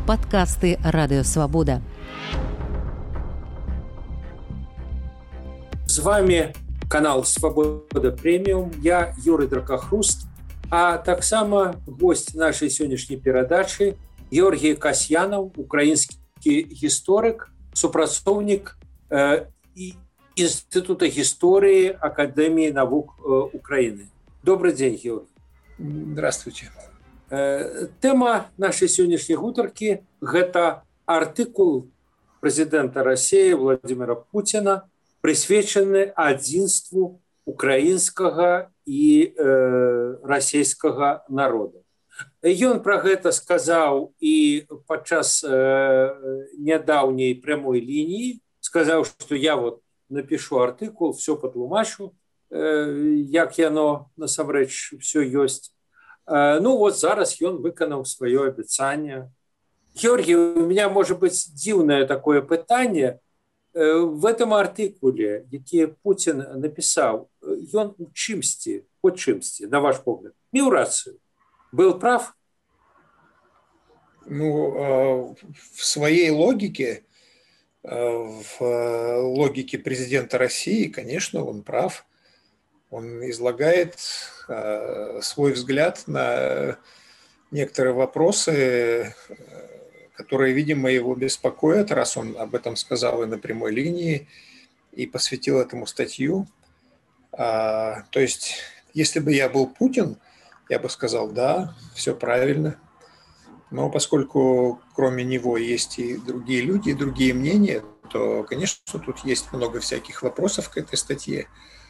Падкасты Радыёвабода. С вами канал «Свобода Премиум». Я Юрий Дракахруст, а таксама гость нашей сённяшняй перадачы Георгий Касьянов, украинский историк, супрацоўнік Института истории Академии наук Украины. Добрый день, Георгий. Здравствуйте. Тема нашей сённяшняй гутаркі – гэта артыкул президента России Владимира Путина, присвечаны адзінству украинского и российского народа. Ён про гэта сказаў і падчас нядаўняй прямой лінії, сказаў, што я вот напишу артыкул, все патлумачу, як яно насамрэч все ёсць. Ну вот зараз ён выканаў сваё абяцанне. Георгий, у меня может быть дзіўнае такое пытанне. В этом артыкуле, які Путин написал, ён у чымсьці, по чымсьці, на ваш погляд, меў рацыю? Был прав? Ну, в своей логике, в логике президента России, конечно, он прав. Он излагает свой взгляд на некоторые вопросы, которые, видимо, его беспокоят, раз он об этом сказал и на прямой линии, и посвятил этому статью. То есть, если бы я был Путин, я бы сказал, да, все правильно. Но поскольку кроме него есть и другие люди, и другие мнения, то, конечно, тут есть много всяких вопросов к этой статье.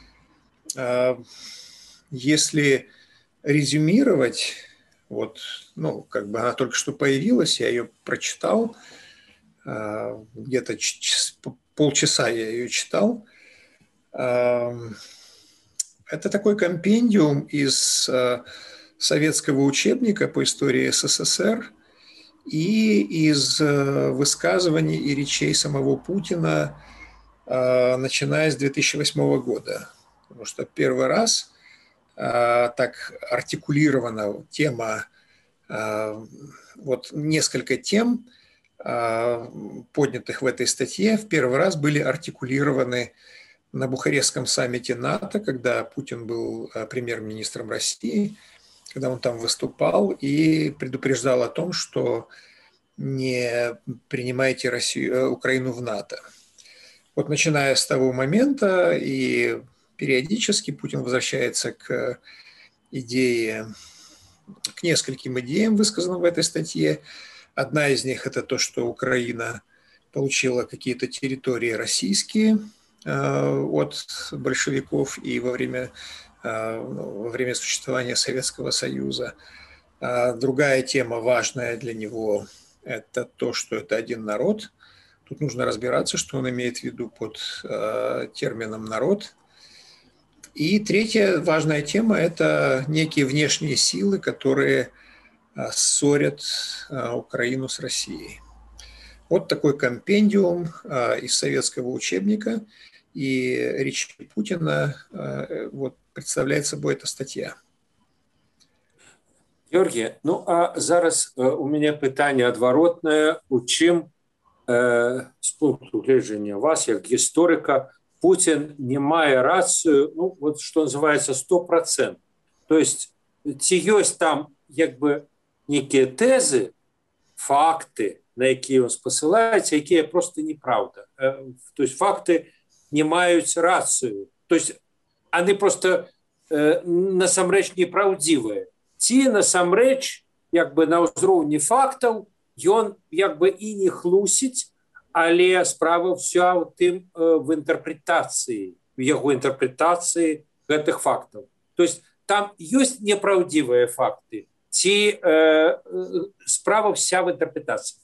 Если резюмировать, вот, ну, как бы она только что появилась, я ее прочитал, где-то полчаса я ее читал. Это такой компендиум из советского учебника по истории СССР и из высказываний и речей самого Путина, начиная с 2008 года. Потому что первый раз так артикулирована тема, вот несколько тем, поднятых в этой статье, в первый раз были артикулированы на Бухарестском саммите НАТО, когда Путин был премьер-министром России, когда он там выступал и предупреждал о том, что не принимайте Украину в НАТО. Вот начиная с того момента и периодически Путин возвращается к нескольким идеям, высказанным в этой статье. Одна из них – это то, что Украина получила какие-то территории российские от большевиков и во время существования Советского Союза. Другая тема, важная для него, это то, что это один народ. Тут нужно разбираться, что он имеет в виду под термином «народ». И третья важная тема – это некие внешние силы, которые ссорят Украину с Россией. Вот такой компендиум из советского учебника, и речь Путина вот, представляет собой эта статья. Георгий, ну а зараз у меня пытанне адваротнае, у чым з пункту гледжання вас, як гісторыка, Путин не мае рацию, ну, вот что называется 100%. То есть, ці ёсць там, як бы, некие тезы, факты, на якія он спасылаецца, якія просто неправда. То есть, факты не маюць рацию. То есть, они просто насамрэч неправдзівыя. Ці насамрэч, як бы, на ўзроўні фактаў, ён, як бы, і не хлусіць, але справа ўся ў тым в інтэрпрэтацыі, в яго інтэрпрэтацыі гэтых фактаў. То есть там ёсць непраўдзівыя факты, ці справа вся в интерпретации?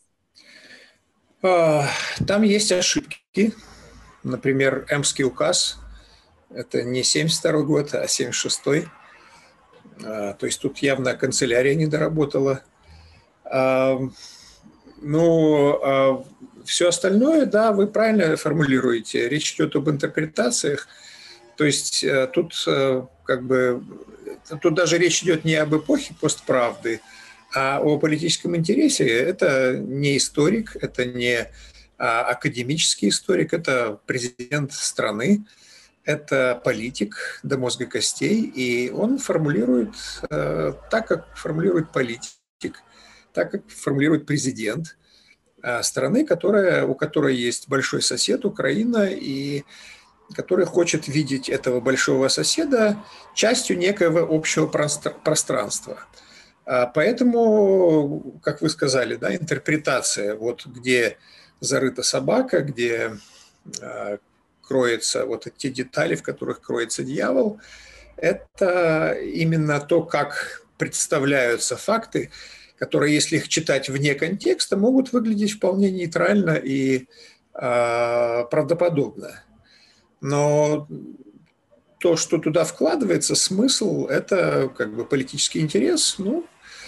Там есть ошибки. Например, Эмский указ. Это не 72 год, а 76-й. То есть тут явно канцелярия не доработала. Ну, все остальное, да, вы правильно формулируете. Речь идет об интерпретациях. То есть тут как бы тут даже речь идет не об эпохе постправды, А о политическом интересе это не историк, это не академический историк, это президент страны, это политик до мозга костей, и он формулирует так, как формулирует политик, так, как формулирует президент страны, у которой есть большой сосед, Украина, и который хочет видеть этого большого соседа частью некоего общего пространства. Поэтому, как вы сказали, да, интерпретация, вот где зарыта собака, где кроются вот те детали, в которых кроется дьявол, это именно то, как представляются факты, которые, если их читать вне контекста, могут выглядеть вполне нейтрально и правдоподобно. Но то, что туда вкладывается, смысл, это как бы политический интерес, ну,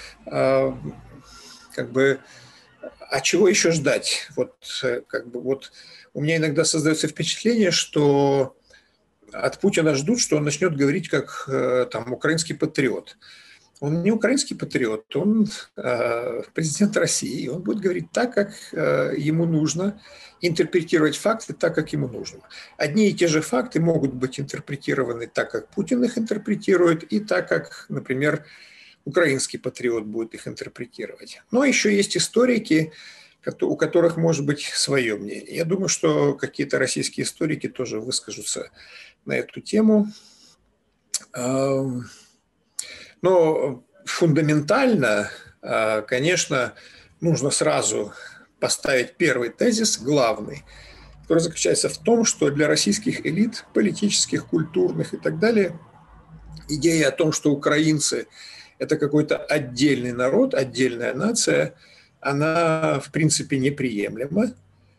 как бы, а чего еще ждать? Вот, как бы, вот у меня иногда создается впечатление, что от Путина ждут, что он начнет говорить как там украинский патриот. Он не украинский патриот, он президент России, он будет говорить так, как ему нужно, интерпретировать факты так, как ему нужно. Одни и те же факты могут быть интерпретированы так, как Путин их интерпретирует, и так, как, например, украинский патриот будет их интерпретировать. Но еще есть историки, у которых может быть свое мнение. Я думаю, что какие-то российские историки тоже выскажутся на эту тему. Но фундаментально, конечно, нужно сразу поставить первый тезис, главный, который заключается в том, что для российских элит, политических, культурных и так далее, идея о том, что украинцы – это какой-то отдельный народ, отдельная нация, она, в принципе, неприемлема.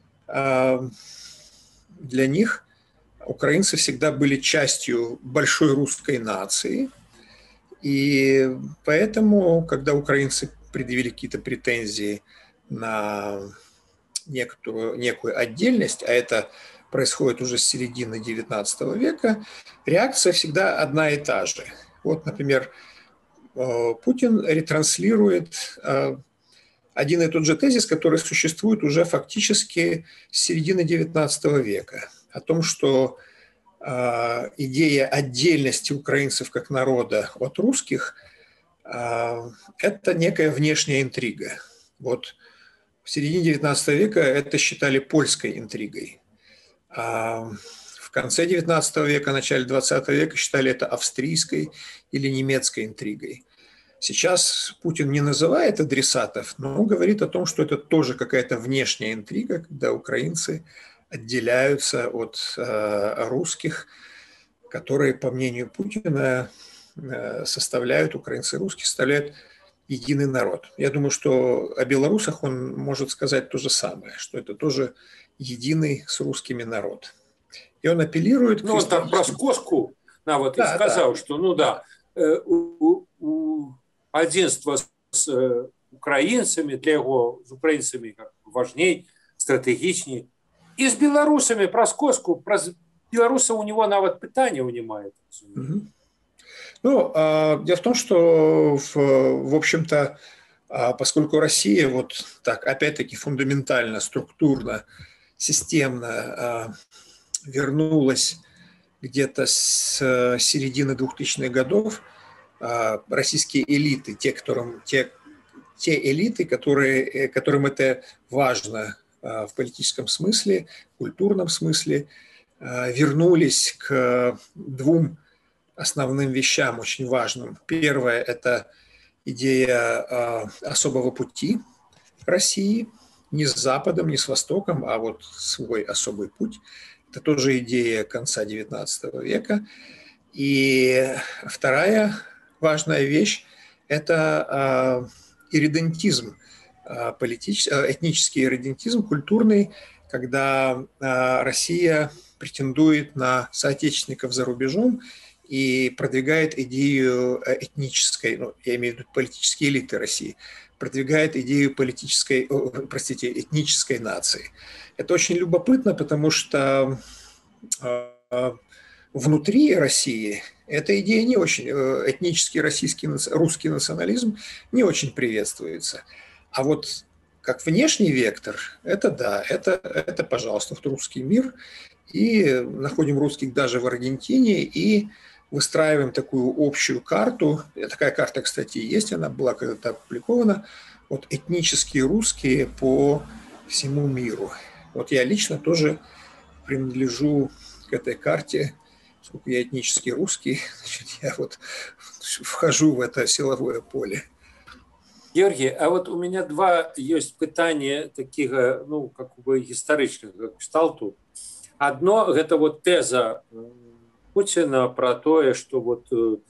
Для них украинцы всегда были частью большой русской нации, и поэтому, когда украинцы предъявили какие-то претензии на некую отдельность, а это происходит уже с середины XIX века, реакция всегда одна и та же. Вот, например, Путин ретранслирует один и тот же тезис, который существует уже фактически с середины XIX века, о том, что идея отдельности украинцев как народа от русских – это некая внешняя интрига. Вот в середине XIX века это считали польской интригой. А в конце XIX века, начале XX века считали это австрийской или немецкой интригой. Сейчас Путин не называет адресатов, но говорит о том, что это тоже какая-то внешняя интрига, когда украинцы отделяются от русских, которые, по мнению Путина, составляют, украинцы и русские, составляют единый народ. Я думаю, что о белорусах он может сказать то же самое, что это тоже единый с русскими народ. И он апеллирует к... Ну, он там про скоску вот, да, и сказал, да, что, ну да, адзінства з украінцамі для яго з украінцамі важней, стратэгічней. І з беларусамі праз коску, праз беларусаў у него нават пытання ўнімае. Ну, дело в том, что, в общем-то, поскольку Россия вот так, опять-таки, фундаментально, структурно, системно вернулась где-то с середины 2000-х годов, российские элиты, те элиты, которым это важно в политическом смысле, культурном смысле, вернулись к двум основным вещам, очень важным. Первое – это идея особого пути России, не с Западом, не с Востоком, а вот свой особый путь. Это тоже идея конца XIX века. И вторая важная вещь – это ирредентизм, этнический ирредентизм, культурный, когда Россия претендует на соотечественников за рубежом и продвигает идею этнической, ну, я имею в виду политические элиты России, продвигает идею этнической нации. Это очень любопытно, потому что внутри России эта идея не очень, этнический русский национализм не очень приветствуется. А вот как внешний вектор, это да, это пожалуйста, вот русский мир. И находим русских даже в Аргентине и выстраиваем такую общую карту. Такая карта, кстати, есть, она была когда-то опубликована. Вот этнические русские по всему миру. Вот я лично тоже принадлежу к этой карте. Поскольку я этнический русский, значит, я вот вхожу в это силовое поле. Георгий, а вот у меня два есть питания таких, ну, как бы гістарычных кшталту. Одно гэта вот теза Путина про тое, что вот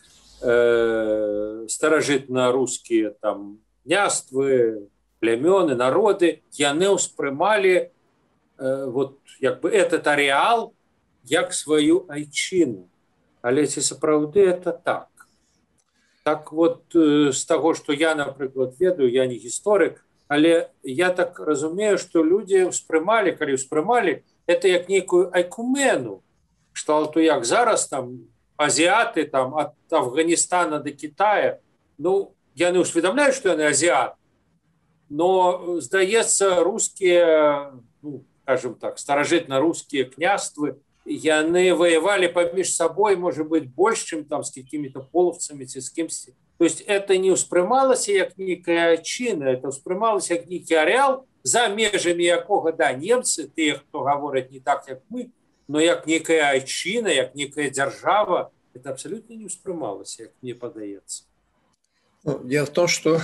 старажытна-рускія там княствы, плямёны, народы, яны ўспрымалі вот як бы этот ареал як сваю айчыну. Але ці сапраўды это так? Так вот з таго, што я, напрыклад, ведаю, я не гісторык, але я так разумею, што людзі ўспрымалі, калі ўспрымалі, это як нейкую айкумену, кшталту як зараз там азіяты там ад Афганістана до Китая, ну, яны усведамляюць, што яны азіаты, но, здаецца, рускія, ну, скажем так, старажытна-рускія княствы, яны воевали паміж сабой, может быть, больше, чем там с какими-то половцами, ці з кімсьці. То есть это не ўспрымалася як некая айчына, это ўспрымалася як нейкі ареал, за межамі якога, да, немцы, тыя, хто гавораць не так, як мы, но як некая айчына, як некая дзяржава, это абсолютно не ўспрымалася, як мне падаецца. Ну, дело в том, что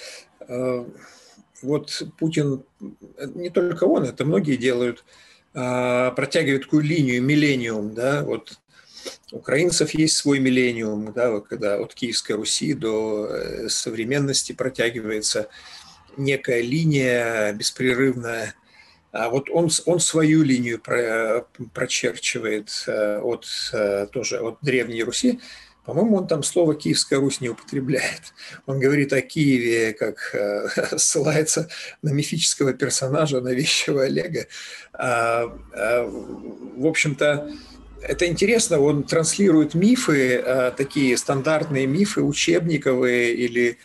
вот Путин, не только он, это многие делают, протягивает такую линию, миллениум, да, вот у украинцев есть свой миллениум, да, вот когда от Киевской Руси до современности протягивается некая линия беспрерывная, а вот он свою линию прочерчивает тоже от Древней Руси. По-моему, он там слово «Киевская Русь» не употребляет. Он говорит о Киеве, как ссылается на мифического персонажа, на вещего Олега. В общем-то, это интересно, он транслирует мифы, такие стандартные мифы, учебниковые или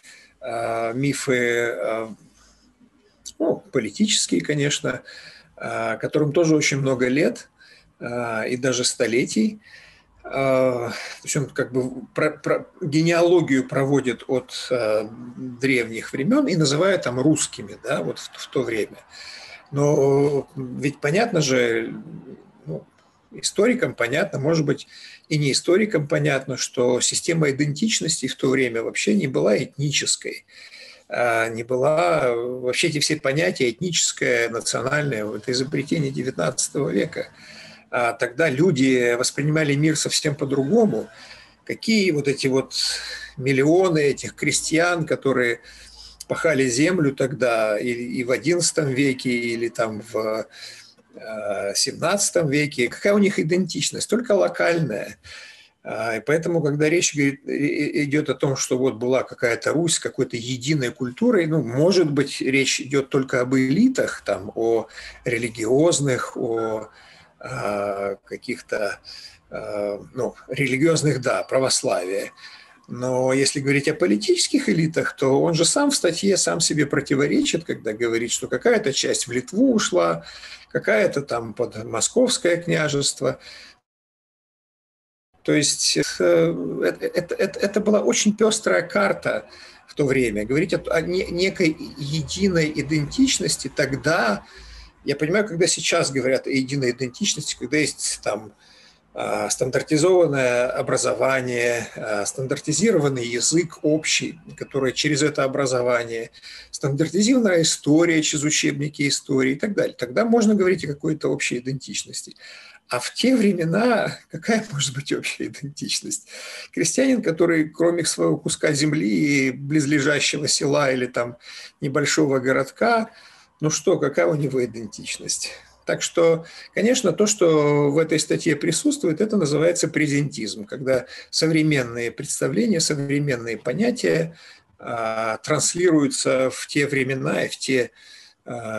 мифы, ну, политические, конечно, которым тоже очень много лет и даже столетий. То есть он как бы генеалогию проводит от древних времен и называет там русскими, да, вот в то время. Но ведь понятно же, ну, историкам понятно, может быть, и не историкам понятно, что система идентичности в то время вообще не была этнической. Не была, вообще эти все понятия этническое, национальное, это изобретение XIX века. Тогда люди воспринимали мир совсем по-другому. Какие вот эти вот миллионы этих крестьян, которые пахали землю тогда и в XI веке, или там в XVII веке, какая у них идентичность? Только локальная. И поэтому, когда речь идет о том, что вот была какая-то Русь, какой-то единой культурой, ну, может быть, речь идет только об элитах, там, о религиозных, о каких-то, ну, религиозных, да, православия. Но если говорить о политических элитах, то он же сам в статье сам себе противоречит, когда говорит, что какая-то часть в Литву ушла, какая-то там под Московское княжество. То есть это была очень пестрая карта в то время. Говорить о некой единой идентичности тогда... Я понимаю, когда сейчас говорят о единой идентичности, когда есть там стандартизованное образование, стандартизированный язык общий, который через это образование, стандартизированная история через учебники истории и так далее. Тогда можно говорить о какой-то общей идентичности. А в те времена какая может быть общая идентичность? Крестьянин, который кроме своего куска земли и близлежащего села или там небольшого городка, ну что, какая у него идентичность? Так что, конечно, то, что в этой статье присутствует, это называется презентизм, когда современные представления, современные понятия транслируются в те времена и в те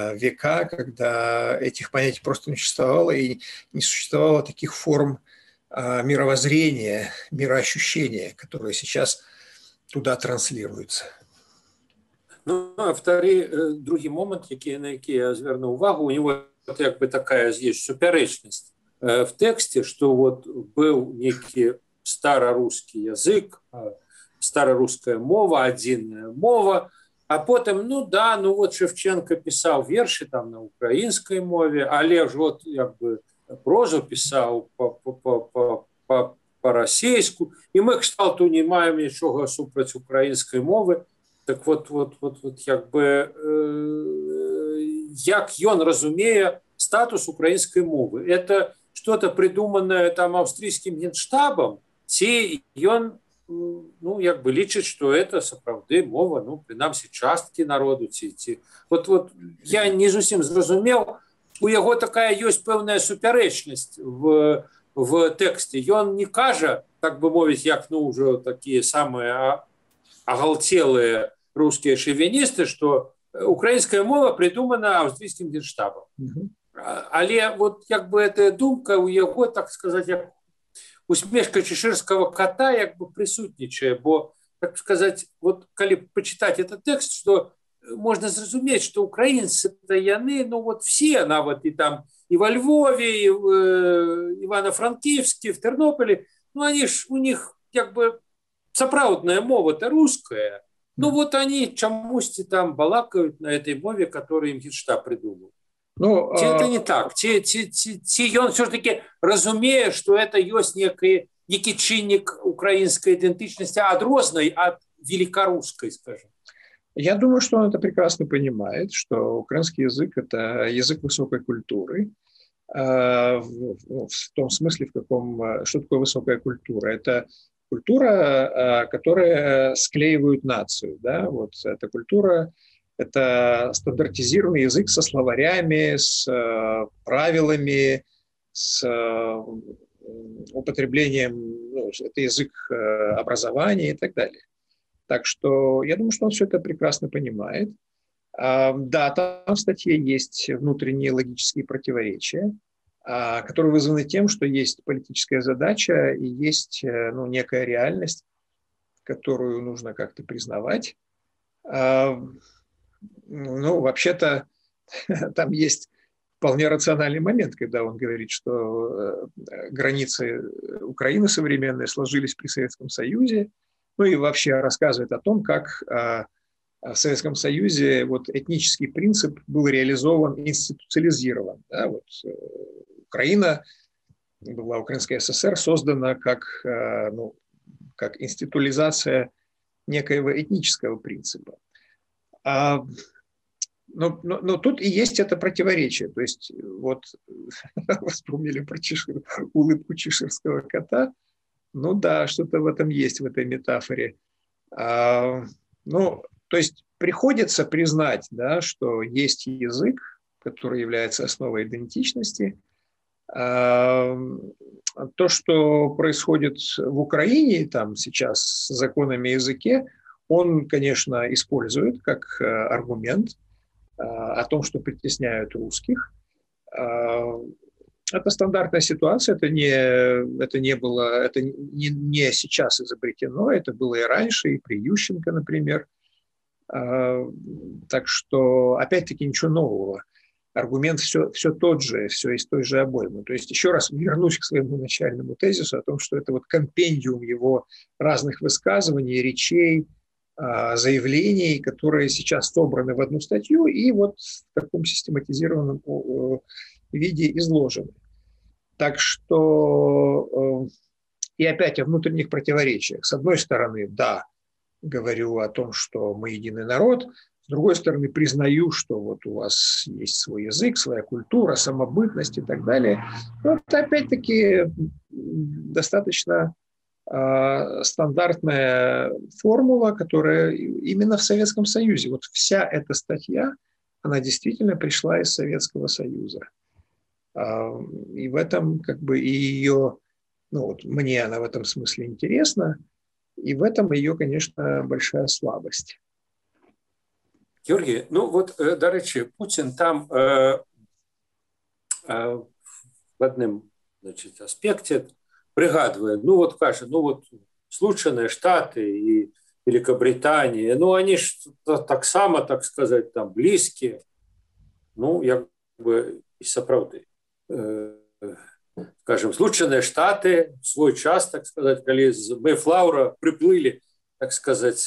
века, когда этих понятий просто не существовало, и не существовало таких форм мировоззрение, мироощущение, которое сейчас туда транслируется. Ну, а другі момент, на який я звернув увагу, у него вот якби такая есть суперечность в тексте, что вот был некий старорусский язык, старорусская мова, одинная мова, а потом, ну да, ну вот Шевченко писал верши там на украинской мове, але ж вот якби прозу писал по-російську, і ми кшталту не маємо нічого супроть української мови. Так вот якби, як ён разумее статус украинской мовы? Это что-то придуманное там австрийским генштабом, ці ён ну, як бы лічыць, что это сапраўды мова, ну, прынамсі, часткі народу, вот я не зусім зразумеў, у яго такая ёсць пэўная супярэчнасць в тексте. Ён не кажа, так бы мовіць, як, ну, уже такие самые оголтелые русские шовинисты, что украинская мова придумана австрийским генштабом. Але вот як бы эта думка у яго, так сказать, як усмешка чеширского кота як бы присутнічае, бо, так сказать, вот калі почитать этот текст, что можно зразумець, что украинцы-то яны, ну вот все, нават и там и во Львове, и в Ивано-Франківске, в Тернополе, ну они ж, у них как бы сапраўдная мова-то русская, ну вот они чамусьці там балакают на этой мове, которую им генштаб придумал. Ну, это не так. Он все-таки разумеет, что это есть некий чинник украинской идентичности, адрознай от великорусской, скажем. Я думаю, что он это прекрасно понимает, что украинский язык – это язык высокой культуры. В том смысле, что такое высокая культура? Это культура, которая склеивает нацию. Да? Вот эта культура – это стандартизированный язык со словарями, с правилами, с употреблением, ну, это язык образования и так далее. Так что я думаю, что он все это прекрасно понимает. Да, там в статье есть внутренние логические противоречия, которые вызваны тем, что есть политическая задача и есть, ну, некая реальность, которую нужно как-то признавать. Ну, вообще-то, там есть вполне рациональный момент, когда он говорит, что границы Украины современные сложились при Советском Союзе, ну и вообще рассказывает о том, как в Советском Союзе вот этнический принцип был реализован, институциализирован. Да, вот, Украина, была Украинская ССР, создана как, ну, как институализация некоего этнического принципа. Но тут и есть это противоречие. То есть вот вы вспомнили про улыбку чеширского кота. Ну да, что-то в этом есть, в этой метафоре. Ну, то есть приходится признать, да, что есть язык, который является основой идентичности. То, что происходит в Украине там сейчас с законами о языке, он, конечно, использует как аргумент о том, что притесняют русских. Это стандартная ситуация, это не сейчас изобретено, это было и раньше, и при Ющенко, например. Так что, опять-таки, ничего нового. Аргумент все тот же, все из той же обоймы. То есть, еще раз вернусь к своему начальному тезису о том, что это вот компендиум его разных высказываний, речей, заявлений, которые сейчас собраны в одну статью и вот в таком систематизированном виде изложены. Так что, и опять о внутренних противоречиях. С одной стороны, да, говорю о том, что мы единый народ, с другой стороны, признаю, что вот у вас есть свой язык, своя культура, самобытность и так далее. Но это опять-таки достаточно стандартная формула, которая именно в Советском Союзе. Вот вся эта статья, она действительно пришла из Советского Союза. И в этом как бы и ее, ну вот мне она в этом смысле интересна, и в этом ее, конечно, большая слабость. Георгий, ну вот, до речі, Путін там в одному, значить, аспекті прыгадвае, ну вот кажа, ну вот Злучаныя Штаты і Великобританія, ну они ж таксама, так сказать, там блізкія, ну як бы і сапраўды. Скажем, Злучаныя Штаты в свой час, так сказать, калі з Мэйфлаура прыплылі, так сказать,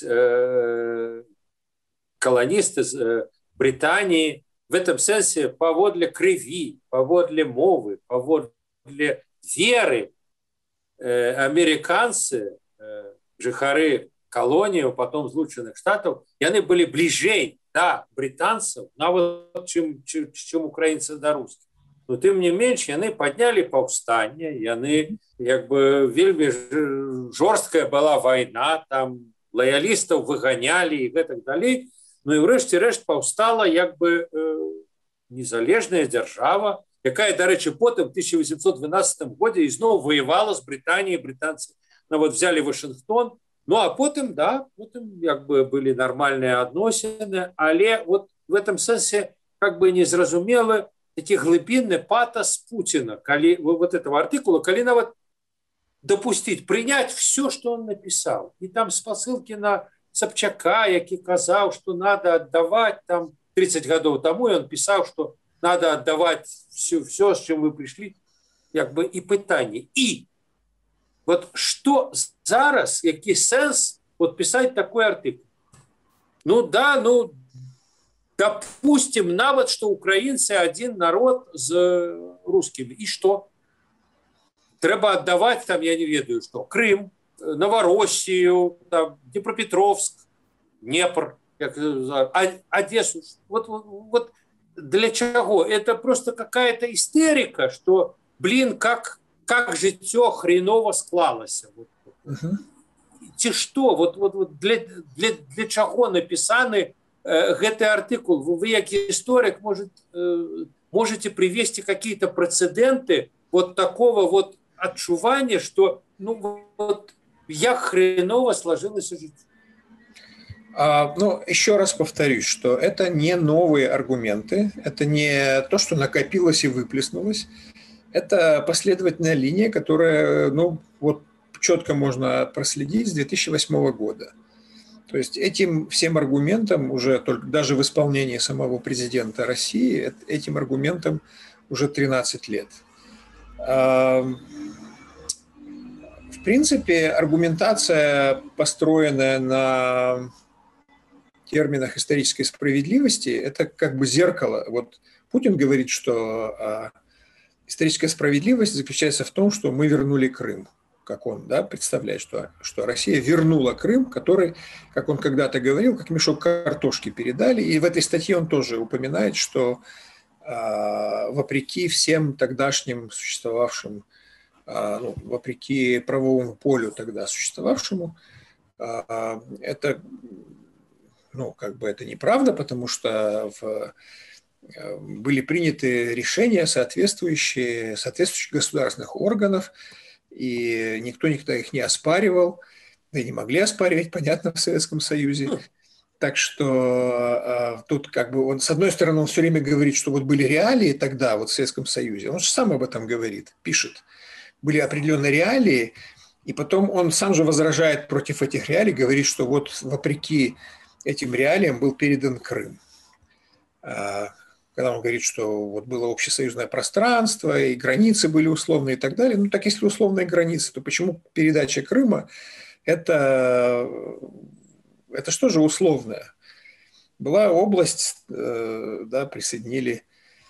колонисты из Британии, в этом сенсе паводле крыві, паводле мовы, паводле веры американцы, жыхары колонии, потом Злучаных Штатов, яны были ближей до британцев, нават чем украинцы до русских. Но тем не менш, яны подняли повстание, яны, как бы, вельмі жорсткая была война, там лоялистов выгоняли и так далее. Ну и врешті-решт повстала, как бы, незалежная держава, якая, до речі, потом в 1812 году и снова воевала с Британией, британцы, ну, вот взяли Вашингтон, ну а потом, да, потом, как бы, были нормальные относины, але вот в этом сенсе, как бы, незразумелы такі глыбінны патас Путина, коли, вот этого артикула, коли нават допустить, принять все, что он написал. И там спосылки на Собчака, який казал, что надо отдавать, там 30 годов тому, и он писал, что надо отдавать все, с чем вы пришли, как бы, и пытание. И вот что зараз, який сенс вот писать такой артикул? Ну да, ну, допустим, нават, что украинцы один народ с русскими. И что? Треба отдавать, там, я не ведаю, что, Крым, Новороссию, там, Днепропетровск, Днепр, Одессу. Вот для чего? Это просто какая-то истерика, что, блин, как жыццё хреново склалось. Ці что? Вот для чего написаны гэты артикул? Вы, как историк, можете привести какие-то прецеденты вот такого вот отчувания, что, ну, вот, як хреново сложилось жизнь. Ну, еще раз повторюсь, что это не новые аргументы, это не то, что накопилось и выплеснулось, это последовательная линия, которая, ну, вот четко можно проследить с 2008 года. То есть этим всем аргументам уже, только даже в исполнении самого президента России, этим аргументам уже 13 лет. В принципе, аргументация, построенная на терминах исторической справедливости, это как бы зеркало. Вот Путин говорит, что историческая справедливость заключается в том, что мы вернули Крым, как он, да, представляет, что Россия вернула Крым, который, как он когда-то говорил, как мешок картошки передали. И в этой статье он тоже упоминает, что вопреки всем тогдашним существовавшим, ну, вопреки правовому полю тогда существовавшему, это, ну, как бы это неправда, потому что были приняты решения соответствующих государственных органов, и никто никогда их не оспаривал, да и не могли оспаривать, понятно, в Советском Союзе. Так что тут как бы он, с одной стороны, он все время говорит, что вот были реалии тогда вот в Советском Союзе, он же сам об этом говорит, пишет. Были определенные реалии, и потом он сам же возражает против этих реалий, говорит, что вот вопреки этим реалиям был передан Крым. Когда он говорит, что вот было общесоюзное пространство, и границы были условные и так далее. Ну так если условные границы, то почему передача Крыма это что же условное? Была область, да, присоединили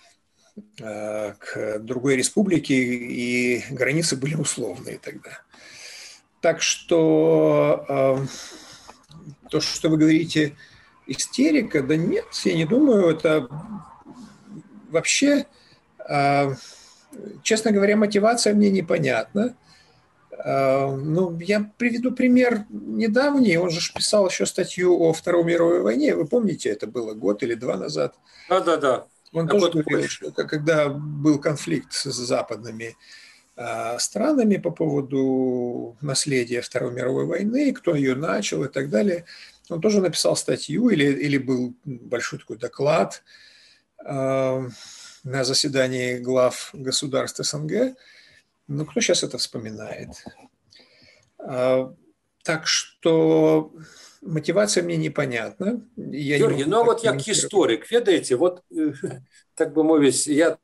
к другой республике, и границы были условные тогда. Так что то, что вы говорите, истерика, да нет, я не думаю, это вообще, честно говоря, мотивация мне непонятна. Ну, я приведу пример недавний, он же писал еще статью о Второй мировой войне, вы помните, это было год или два назад? Да. Он тоже говорил, что когда был конфликт с западными странами по поводу наследия Второй мировой войны, кто ее начал и так далее, он тоже написал статью или был большой такой доклад на заседании глав государств СНГ, Ну, кто сейчас это вспоминает? Так что мотивация мне непонятна. Я не Георгий, могу ну а так вот як комментировать. історик, ведаеце, вот так бы мовіць, я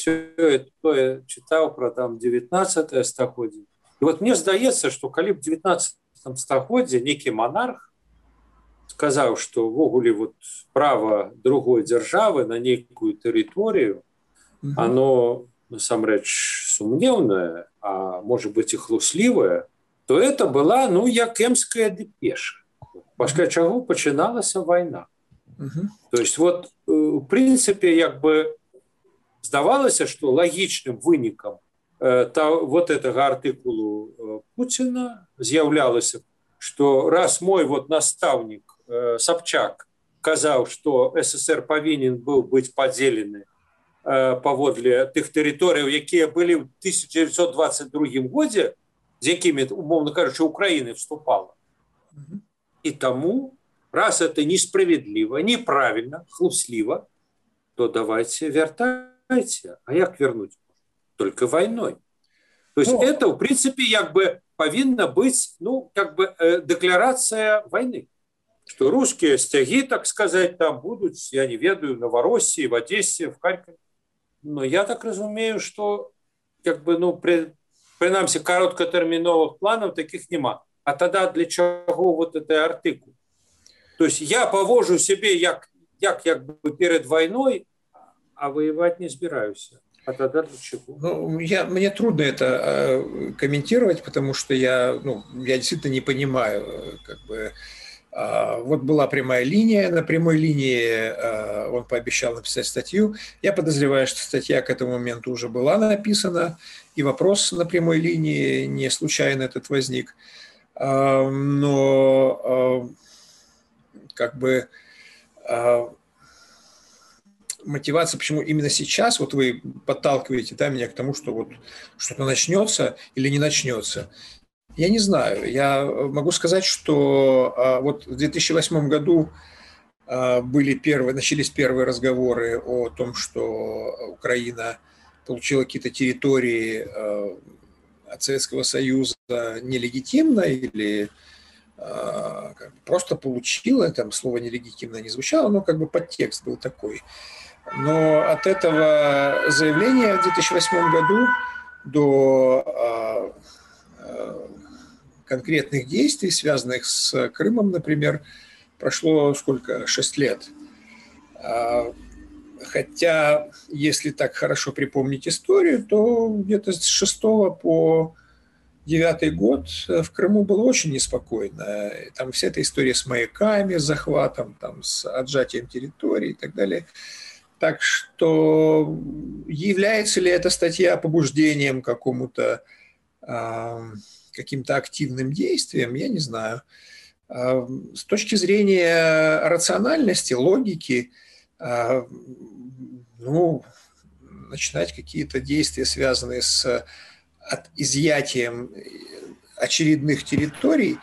тое читаў про там 19 стагоддзе. І вот мне здаецца, што калі б 19 стагоддзе нейкі монарх сказаў, што ўвогуле вот права другой дзяржавы на нейкую тэрыторыю, оно насамрэч сумнеўнае, а может быть і хлуслівае, то это была, ну, як эмская дэпеша. Пасля чаго пачыналася вайна. То есть вот в принципе як бы здавалася, что лагічным вынікам вот этого артыкулу Путина з'яўлялася, что раз мой вот наставник Собчак казаў, что СССР павінен быў быць падзелены паводле тых тэрыторыяў, якія былі ў 1922 годзе, з якімі, умоўна кажучы, Украина вступала. И тому, раз это несправедливо, неправильно, хлусливо, то давайте вертайте. А як вернуть? Только войной. То есть это, в принципе, как бы повинна быть, ну, как бы декларация войны. Что русские стяги, так сказать, там будут, я не ведаю, в Новороссии, в Одессе, в Харькове. Но я так разумею, что, как бы, ну, принамсі, короткотермінових планів таких нема. А тогда для чего вот этот артикул? То есть я повожу себе як бы перед войной, а воевать не собираюсь. А тогда для чего? Ну, мне трудно это комментировать, потому что я действительно не понимаю, как бы. Вот была прямая линия, на прямой линии он пообещал написать статью. Я подозреваю, что статья к этому моменту уже была написана, и вопрос на прямой линии не случайно этот возник. Но как бы мотивация, почему именно сейчас, вот вы подталкиваете меня к тому, что вот что-то начнется или не начнется. Я не знаю. Я могу сказать, что вот в 2008 году начались первые разговоры о том, что Украина получила какие-то территории от Советского Союза нелегитимно или просто получила, там слово нелегитимно не звучало, но как бы подтекст был такой. Но от этого заявления в 2008 году до конкретных действий, связанных с Крымом, например, прошло сколько? 6 лет. Хотя, если так хорошо припомнить историю, то где-то с 6 по 9 год в Крыму было очень неспокойно. Там вся эта история с маяками, с захватом, там, с отжатием территории и так далее. Так что является ли эта статья побуждением каким-то активным действием, я не знаю. С точки зрения рациональности, логики, начинать какие-то действия, связанные с изъятием очередных территорий,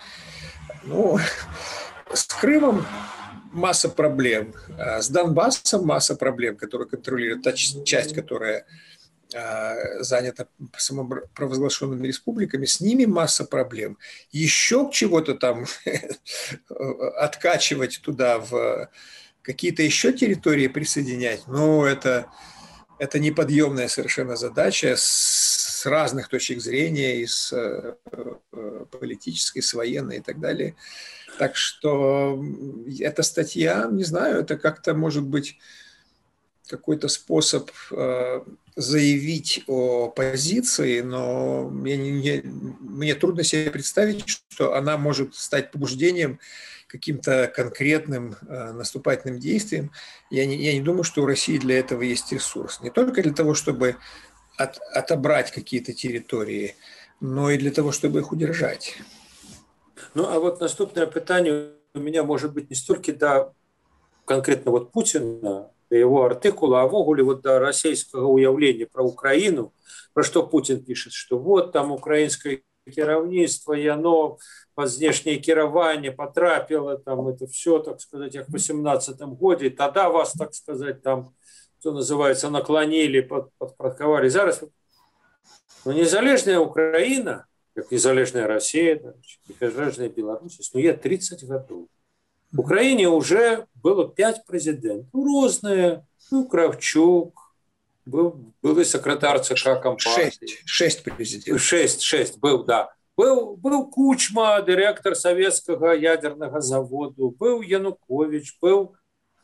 с Крымом масса проблем, с Донбассом масса проблем, которые контролирует та часть, которая занята самопровозглашенными республиками, с ними масса проблем. Еще чего-то там откачивать туда, в какие-то еще территории присоединять, это неподъемная совершенно задача с разных точек зрения, и с политической, с военной и так далее. Так что эта статья, не знаю, это как-то может быть какой-то способ заявить о позиции, но мне трудно себе представить, что она может стать побуждением каким-то конкретным наступательным действием. Я не думаю, что у России для этого есть ресурс. Не только для того, чтобы отобрать какие-то территории, но и для того, чтобы их удержать. Ну, а вот наступное питание у меня может быть не столько до конкретно вот Путина, его артикула, а ввогуле вот до российского уявления про Украину, про что Путин пишет, что вот там украинское кіраўніцтва, яно под внешнее кіраванне потрапило, там это все, так сказать, как в 18 году, и тогда вас, так сказать, там, что называется, наклонили, подпорядковали. Зараз Ну, незалежная Украина, как незалежная Россия, незалежная Беларусь, існуе 30 гадоў. В Украине уже было 5 президентов. Ну, разные. Ну, Кравчук, был и секретарь ЦК Компартии. 6 президентов. 6 был, да. Был Кучма, директор советского ядерного завода, был Янукович, был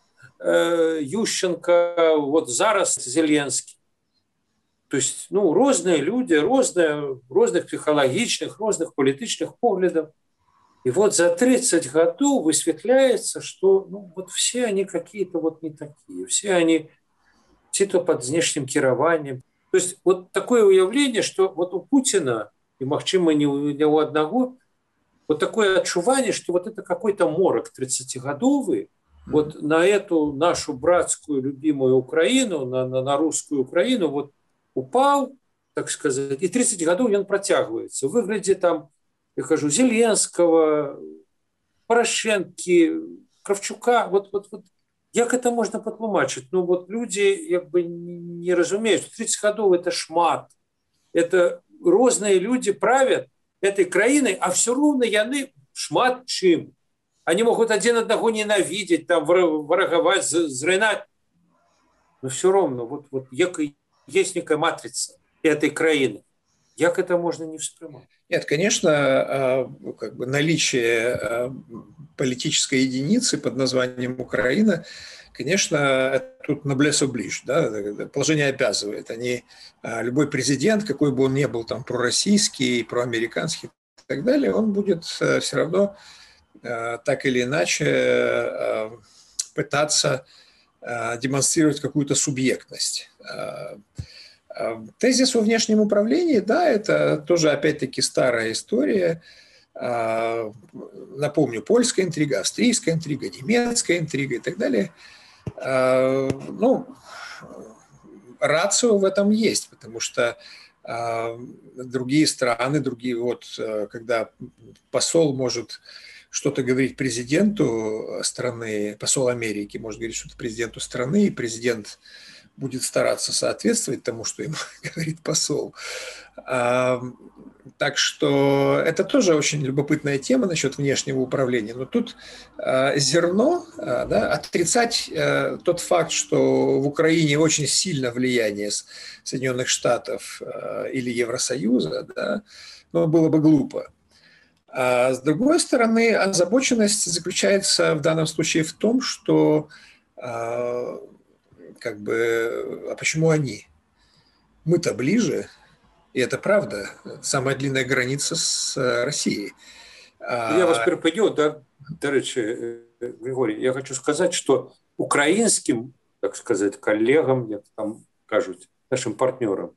Ющенко, вот зараз Зеленский. То есть, ну, разные люди, разных психологичных, разных политических поглядов. И вот за 30 годов высветляется, что ну, вот все они какие-то вот не такие. Все они то под внешним кированием. То есть вот такое уявление, что вот у Путина, и, магчыма, не у одного, вот такое отчувание, что вот это какой-то морок 30-годовый, вот на эту нашу братскую, любимую Украину, на русскую Украину, вот упал, так сказать, и 30 годов он протягивается. В выгляде там, я кажу, Зеленского, Порошенки, Кравчука. Вот як это можно патлумачыць? Ну вот люди как бы не разумеют, 30 годов это шмат. Это разные люди правят этой краиной, а все равно яны шмат чым. Они могут один одного ненавидеть, там, враговать, зрынать. Но все равно вот есть некая матрица этой краины. Як это можно не воспринимать? Нет, конечно, как бы наличие политической единицы под названием Украина, конечно, тут noblesse oblige, да, положение обязывает. Любой президент, какой бы он ни был там пророссийский, проамериканский и так далее, он будет все равно так или иначе пытаться демонстрировать какую-то субъектность. Тезис о внешнем управлении, да, это тоже опять-таки старая история. Напомню, польская интрига, австрийская интрига, немецкая интрига и так далее. Ну, рацио в этом есть, потому что другие страны, когда посол может что-то говорить президенту страны, посол Америки может говорить что-то президенту страны, и президент будет стараться соответствовать тому, что ему говорит посол. Так что это тоже очень любопытная тема насчет внешнего управления. Но тут зерно, да, отрицать тот факт, что в Украине очень сильно влияние Соединенных Штатов или Евросоюза, да, но было бы глупо. А с другой стороны, озабоченность заключается в данном случае в том, что как бы, а почему они? Мы-то ближе, и это правда, самая длинная граница с Россией. Я вас перепадю, да, дорогой Григорий, я хочу сказать, что украинским, так сказать, коллегам, як там кажуть, нашим партнерам,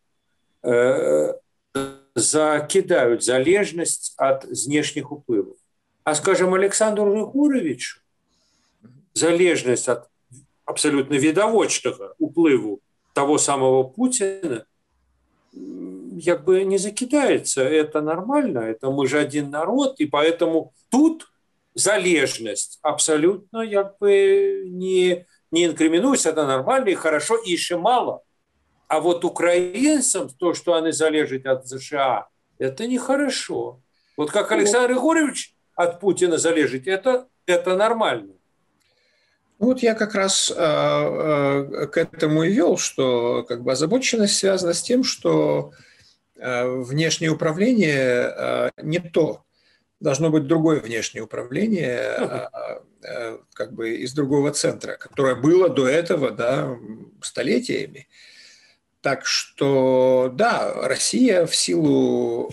закидают залежность от внешних уплывов. А, скажем, Александру Григоровичу залежность от абсолютно видовочного уплыву того самого Путина как бы не закидается. Это нормально, это мы же один народ, и поэтому тут залежность абсолютно как бы не инкриминуется, это нормально и хорошо, и еще мало. А вот украинцам то, что они залежат от США, это нехорошо. Вот как Александр Григорьевич от Путина залежит, это нормально. Вот я как раз к этому и вел, что как бы озабоченность связана с тем, что внешнее управление не то. Должно быть другое внешнее управление, как бы из другого центра, которое было до этого, да, столетиями. Так что, да, Россия в силу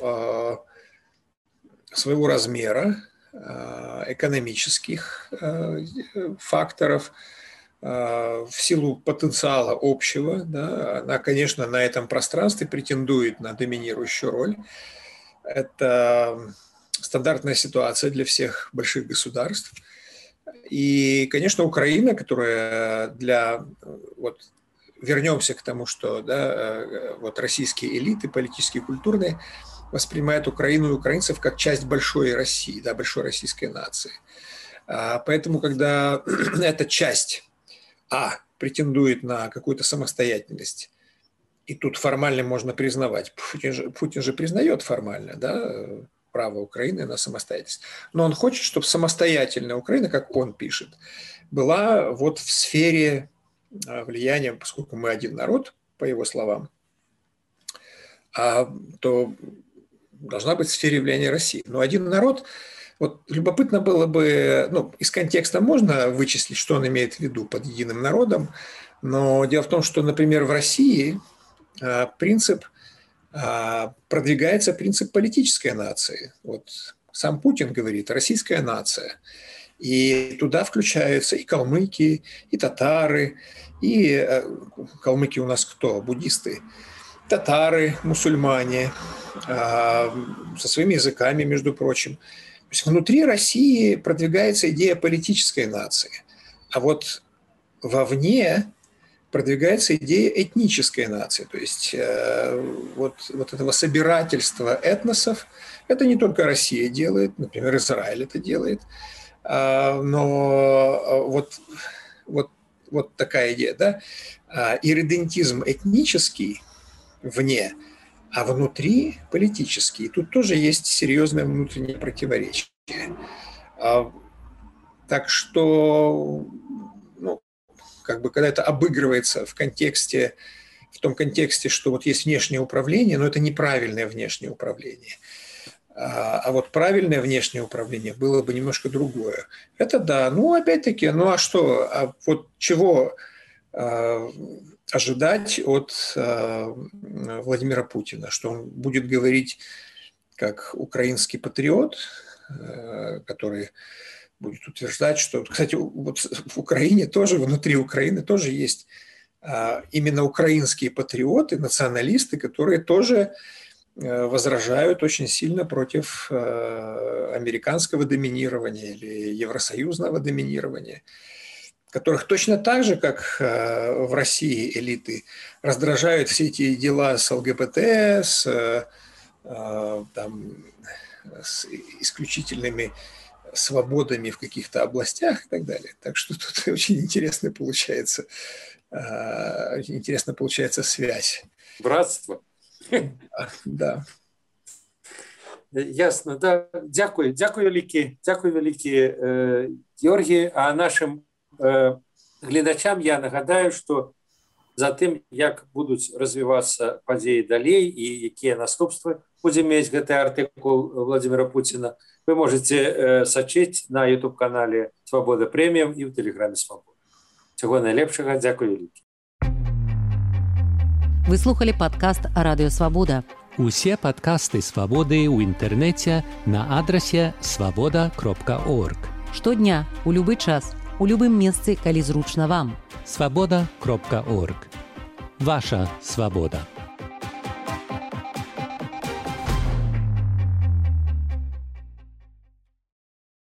своего размера, экономических факторов, в силу потенциала общего, да, она, конечно, на этом пространстве претендует на доминирующую роль. Это стандартная ситуация для всех больших государств. И, конечно, Украина, которая вернемся к тому, что да, вот российские элиты, политические, культурные, воспринимают Украину и украинцев как часть большой России, да, большой российской нации. Поэтому, когда эта часть претендует на какую-то самостоятельность и тут формально можно признавать, Путин же признает формально, да, право Украины на самостоятельность, но он хочет, чтобы самостоятельная Украина, как он пишет, была вот в сфере влияния, поскольку мы один народ, по его словам, то должна быть в сфере влияния России. Но один народ, вот любопытно было бы, ну, из контекста можно вычислить, что он имеет в виду под единым народом, но дело в том, что, например, в России продвигается принцип политической нации. Вот сам Путин говорит «российская нация». И туда включаются и калмыки, и татары, и калмыки у нас кто? Буддисты. Татары, мусульмане, со своими языками, между прочим. То есть внутри России продвигается идея политической нации, а вот вовне продвигается идея этнической нации. То есть вот этого собирательства этносов, это не только Россия делает, например, Израиль это делает, но вот такая идея, да, ирредентизм этнический вне, а внутри политический. И тут тоже есть серьезное внутреннее противоречие. Так что, ну, как бы, когда это обыгрывается в том контексте, что вот есть внешнее управление, но это неправильное внешнее управление. А вот правильное внешнее управление было бы немножко другое. Это да. Ну, опять-таки, ну а что? А вот чего ожидать от Владимира Путина? Что он будет говорить как украинский патриот, который будет утверждать, что... Кстати, вот в Украине тоже, внутри Украины тоже есть именно украинские патриоты, националисты, которые тоже возражают очень сильно против американского доминирования или евросоюзного доминирования, которых точно так же, как в России элиты, раздражают все эти дела с ЛГБТ, с исключительными свободами в каких-то областях и так далее. Так что тут очень интересно получается связь. Братство. Да. Ясно, да. Дякую великі, Георгій. А нашим глядачам я нагадаю, що за тим, як будуть розвиватися події далі і які наступства буде мати гэты артикул Владимира Путина, ви можете сачити на YouTube-каналі «Свобода Преміум» і в Телеграмі «Свобода». Всього найлепшого. Дякую великі. Вы слухали падкаст Радыё Свабода. Усе падкасты «Свабоды» ў інтэрнэце на адрасе свабода.орг. Штодня, у любы час, у любым месцы, калі зручна вам. Свабода.орг. Ваша свабода.